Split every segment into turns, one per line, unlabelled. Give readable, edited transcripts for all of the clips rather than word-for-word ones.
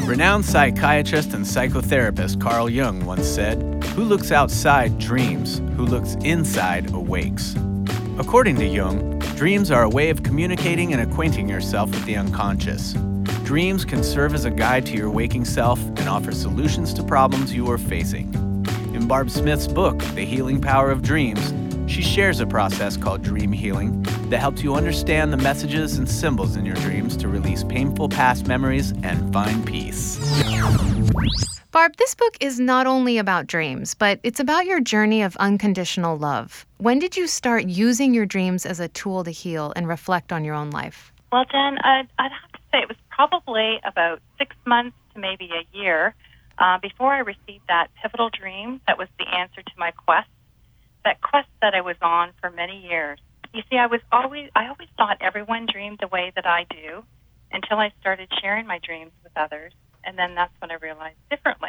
Renowned psychiatrist and psychotherapist Carl Jung once said, "Who looks outside dreams, who looks inside awakes." According to Jung, dreams are a way of communicating and acquainting yourself with the unconscious. Dreams can serve as a guide to your waking self and offer solutions to problems you are facing. In Barb Smith's book, The Healing Power of Dreams, she shares a process called dream healing that helps you understand the messages and symbols in your dreams to release painful past memories and find peace.
Barb, this book is not only about dreams, but it's about your journey of unconditional love. When did you start using your dreams as a tool to heal and reflect on your own life?
Well, Jen, I'd have to say it was probably about 6 months to maybe a year before I received that pivotal dream that was the answer to my quest, that quest that I was on for many years. You see, I always thought everyone dreamed the way that I do until I started sharing my dreams with others, and then that's when I realized differently.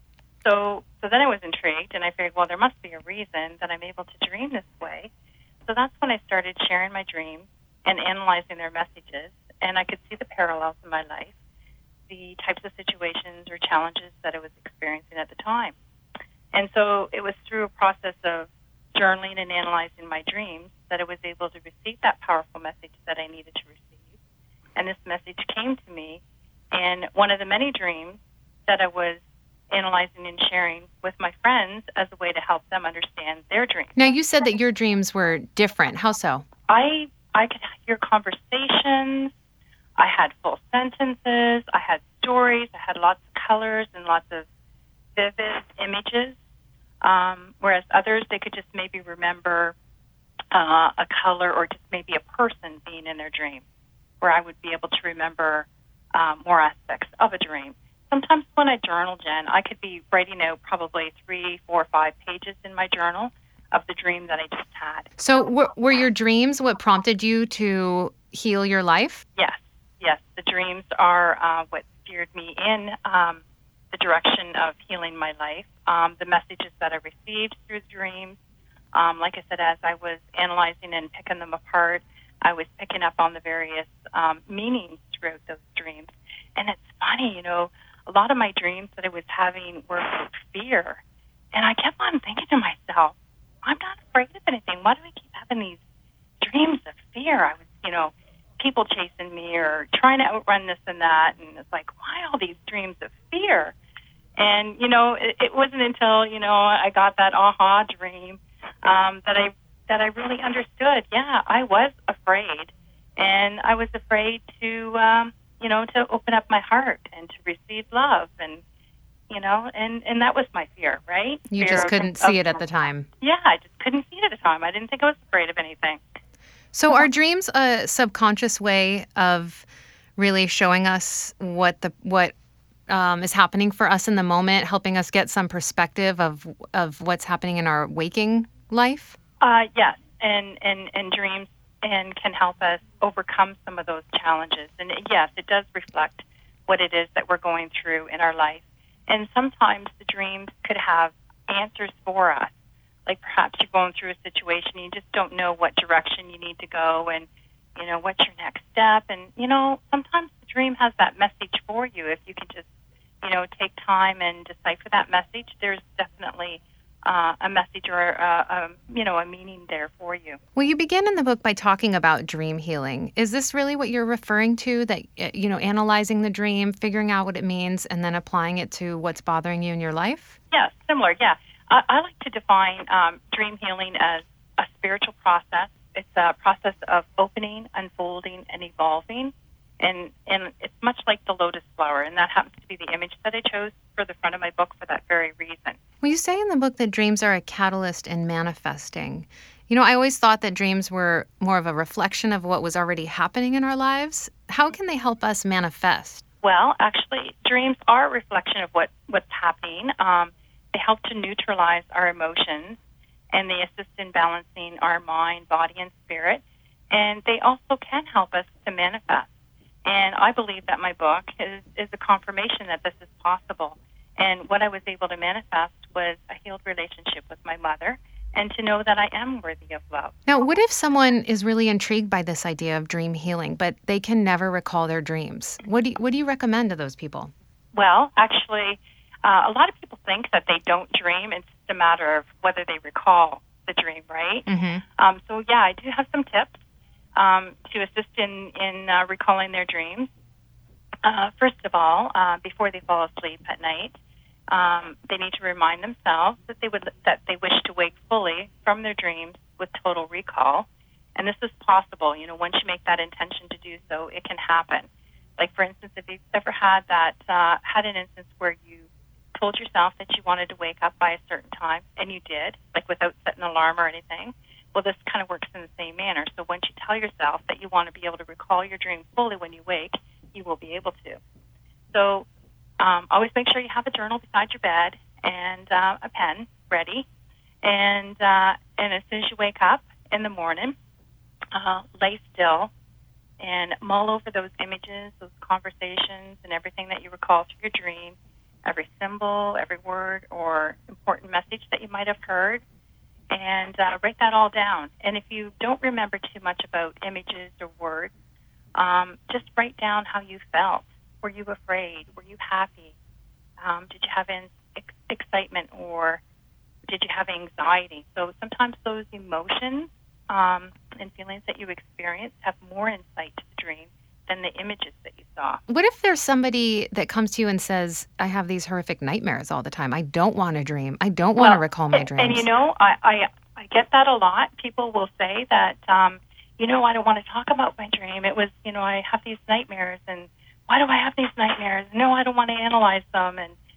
So then I was intrigued, and I figured, well, there must be a reason that I'm able to dream this way. So that's when I started sharing my dreams and analyzing their messages, and I could see the parallels in my life, the types of situations or challenges that I was experiencing at the time. And so it was through a process of journaling and analyzing my dreams that I was able to receive that powerful message that I needed to receive. And this message came to me in one of the many dreams that I was analyzing and sharing with my friends as a way to help them understand their dreams.
Now, you said that your dreams were different. How so?
I could hear conversations. I had full sentences. I had stories. I had lots of colors and lots of vivid images. Whereas others, they could just maybe remember a color or just maybe a person being in their dream, where I would be able to remember more aspects of a dream. Sometimes when I journal, Jen, I could be writing out probably 3, 4, 5 pages in my journal of the dream that I just had.
So were your dreams what prompted you to heal your life?
Yes. The dreams are what steered me in the direction of healing my life. The messages that I received through the dreams, like I said, as I was analyzing and picking them apart, I was picking up on the various meanings throughout those dreams. And it's funny, a lot of my dreams that I was having were about fear. And I kept on thinking to myself, I'm not afraid of anything. Why do I keep having these dreams of fear? I was, people chasing me or trying to outrun this and that. And it's like, why all these dreams of fear? And, it wasn't until, I got that aha dream that I really understood. Yeah, I was afraid. And I was afraid to, to open up my heart and to receive love. And, and that was my fear, right?
You just couldn't see it at the time.
Yeah, I just couldn't see it at the time. I didn't think I was afraid of anything.
So are dreams a subconscious way of really showing us what is happening for us in the moment, helping us get some perspective of what's happening in our waking life?
Yes, and dreams can help us overcome some of those challenges. And yes, it does reflect what it is that we're going through in our life. And sometimes the dreams could have answers for us. Like perhaps you're going through a situation, you just don't know what direction you need to go and, what's your next step. And, sometimes the dream has that message for you. If you can just, take time and decipher that message, there's definitely a message or, a meaning there for you.
Well, you begin in the book by talking about dream healing. Is this really what you're referring to, that, analyzing the dream, figuring out what it means, and then applying it to what's bothering you in your life?
Yeah, similar, yeah. I like to define dream healing as a spiritual process. It's a process of opening, unfolding, and evolving. And it's much like the lotus flower, and that happens to be the image that I chose for the front of my book for that very reason.
Well, you say in the book that dreams are a catalyst in manifesting. I always thought that dreams were more of a reflection of what was already happening in our lives. How can they help us manifest?
Well, actually, dreams are a reflection of what's happening. They help to neutralize our emotions, and they assist in balancing our mind, body, and spirit. And they also can help us to manifest. And I believe that my book is a confirmation that this is possible. And what I was able to manifest was a healed relationship with my mother, and to know that I am worthy of love.
Now, what if someone is really intrigued by this idea of dream healing, but they can never recall their dreams? What do you recommend to those people?
Well, actually, a lot of people think that they don't dream. It's just a matter of whether they recall the dream, right?
Mm-hmm.
So, yeah, I do have some tips to assist in recalling their dreams. First of all, before they fall asleep at night, they need to remind themselves that they wish to wake fully from their dreams with total recall. And this is possible. You know, once you make that intention to do so, it can happen. Like, for instance, if you've ever had an instance where you told yourself that you wanted to wake up by a certain time, and you did, like without setting an alarm or anything, well, this kind of works in the same manner. So once you tell yourself that you want to be able to recall your dream fully when you wake, you will be able to. So always make sure you have a journal beside your bed and a pen ready. And as soon as you wake up in the morning, lay still and mull over those images, those conversations, and everything that you recall through your dream, every symbol, every word, or important message that you might have heard, and write that all down. And if you don't remember too much about images or words, just write down how you felt. Were you afraid? Were you happy? Did you have excitement, or did you have anxiety? So sometimes those emotions and feelings that you experience have more insight to the dream than the images that you saw.
What if there's somebody that comes to you and says, I have these horrific nightmares all the time. I don't want to dream. I don't want to recall my dreams.
And, you know, I get that a lot. People will say that, you know, I don't want to talk about my dream. It was, you know, I have these nightmares, and why do I have these nightmares? No, I don't want to analyze them.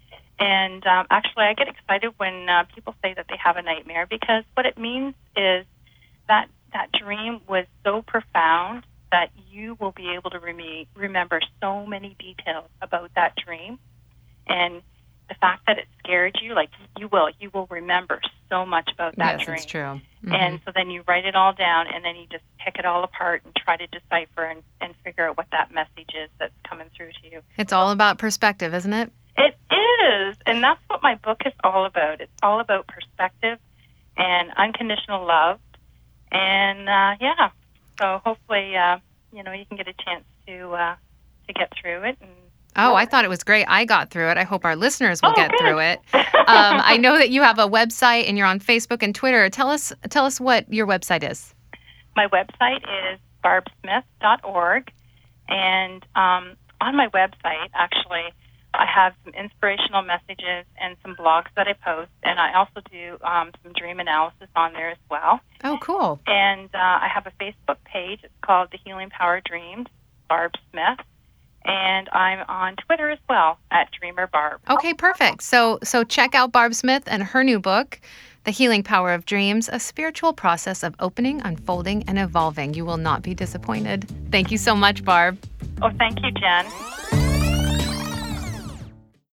And actually, I get excited when people say that they have a nightmare, because what it means is that dream was so profound that you will be able to remember so many details about that dream. And the fact that it scared you, like you will remember so much about that dream.
Yes, it's true. Mm-hmm.
And so then you write it all down, and then you just pick it all apart and try to decipher and figure out what that message is that's coming through to you.
It's all about perspective, isn't it?
It is, and that's what my book is all about. It's all about perspective and unconditional love. And yeah, so hopefully, you know, you can get a chance to get through it. And
I thought it was great. I got through it. I hope our listeners will get through it. I know that you have a website and you're on Facebook and Twitter. Tell us what your website is.
My website is barbsmith.org, and on my website, actually, I have some inspirational messages and some blogs that I post, and I also do some dream analysis on there as well.
Oh, cool.
And I have a Facebook page. It's called The Healing Power of Dreams, Barb Smith. And I'm on Twitter as well, at Dreamer Barb.
Okay, perfect. So check out Barb Smith and her new book, The Healing Power of Dreams, a spiritual process of opening, unfolding, and evolving. You will not be disappointed. Thank you so much, Barb.
Oh, thank you, Jen.